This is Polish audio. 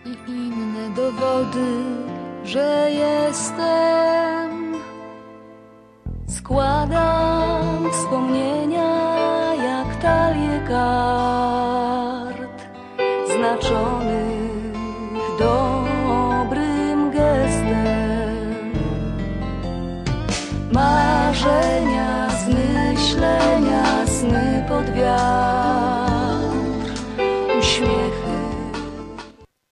i inne dowody, że jestem. Składam wspomnienia jak talię kart, znaczonych dobrym gestem. Marzenia, zmyślenia, sny pod wiatr.